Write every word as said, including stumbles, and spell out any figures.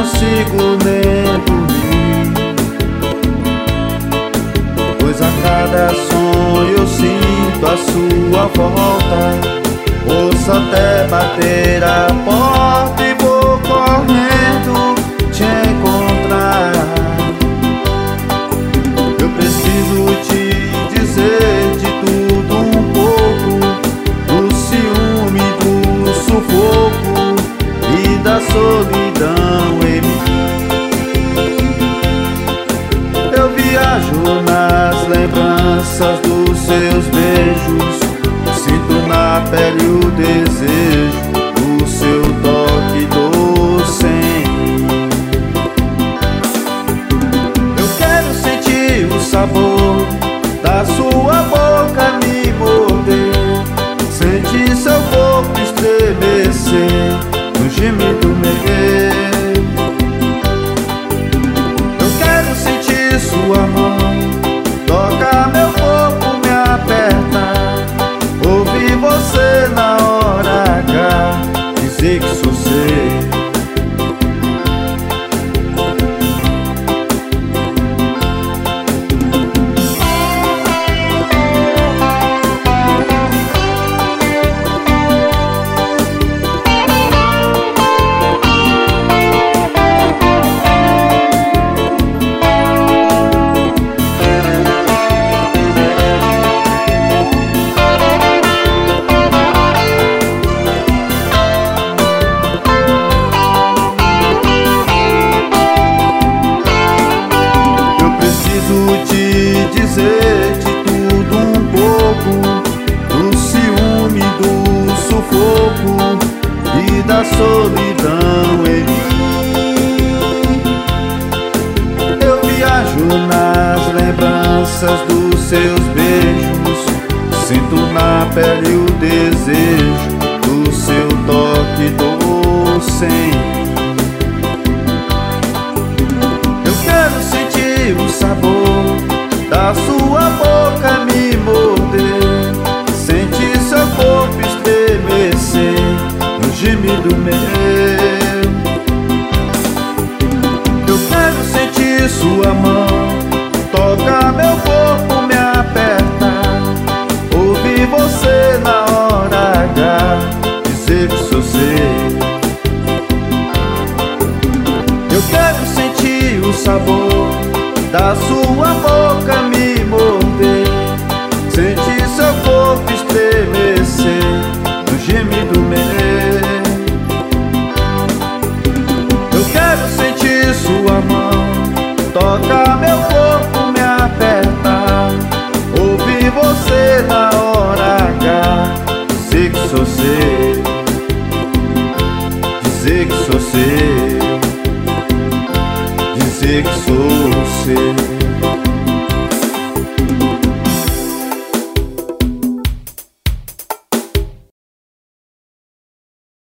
consigo nem dormir, pois a cada sonho eu sinto a sua volta. Ouço até bater a porta e vou correndo te encontrar. Eu preciso te dizer de tudo um pouco, do ciúme, do sufoco e da solidão em mim. Eu viajo nas lembranças dos seus beijos, sinto na pele o desejo do seu toque doce em mim. Eu quero sentir o sabor da sua boca me morder, sentir seu corpo estremecer no gemido meu. Eu quero sentir sua mão tocar meu corpo, me apertar, ouvir você na hora H dizer que sou seu. Te dizer de tudo um pouco, do ciúme, do sufoco e da solidão em mim. Eu viajo nas lembranças dos seus beijos, sinto na pele o desejo do seu toque doce em mim. Eu quero sentir o sabor da sua boca me morder, sentir seu corpo estremecer no gemido meu. Eu quero sentir sua mão tocar meu corpo, me apertar, ouvir você na hora H dizer que sou seu. Eu quero sentir o sabor da sua boca me morder, sentir seu corpo estremecer no gemido meu. Eu quero sentir sua mão tocar meu corpo, me apertar, ouvir você na hora H dizer que sou seu, dizer que sou seu.